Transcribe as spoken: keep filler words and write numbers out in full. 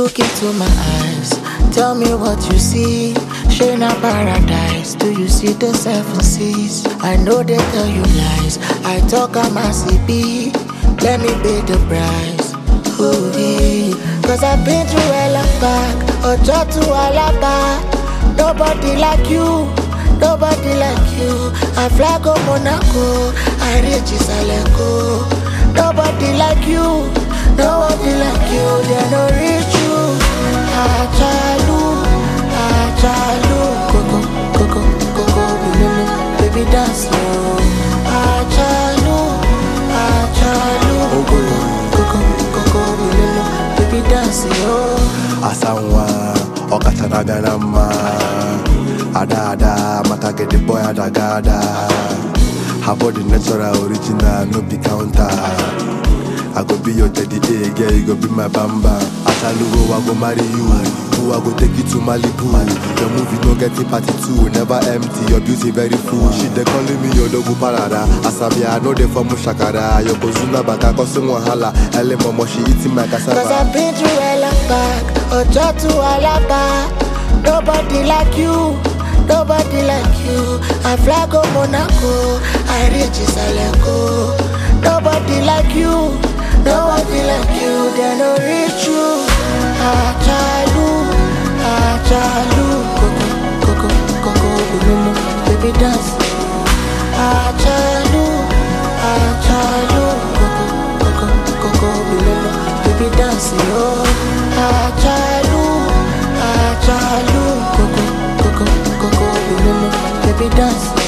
Look into my eyes, tell me what you see. Shayna paradise, do you see the seven seas? I know they tell you lies, I talk I'm a C P. Let me pay the price. Ooh, yeah. Cause I've been through hell and back, Ojo to Alaba. Nobody like you, nobody like you. I fly go Monaco, I reach Isaleko. Nobody like you, nobody like you. They no reach you. Achalu, Achalu, Coco, Coco, Coco, baby dance slow. Achalu, Achalu, Coco, Coco, Coco, baby dance slow. Asanwa, Okatanaga nama. Ada ada, mata get the boy adagada. How about the natural original, no be counter. I go be your teddy A, girl, you go be my bamba. Atalugo, I go marry you. Who I go take you to Malibu. Your movie no get it party two, never empty. Your beauty very full. She they calling me your logo parada. Asabia, I know they from Mushakara. Your bozuna baka kosu wahala. Ele momo she eating my cassava. Cause I've been through hell and back, Ojo to Alaba. Nobody like you, nobody like you. I fly go Monaco, I reach Isaleko. Nobody like you, nobody like you. They no reach you. Achalu, Achalu, Coco, Coco, Coco, Bululu, baby dance. Achalu, Achalu, Coco, Coco, Coco, Bululu, baby dance. Oh, Achalu, Achalu, Coco, Coco, Coco, Bululu, baby dance.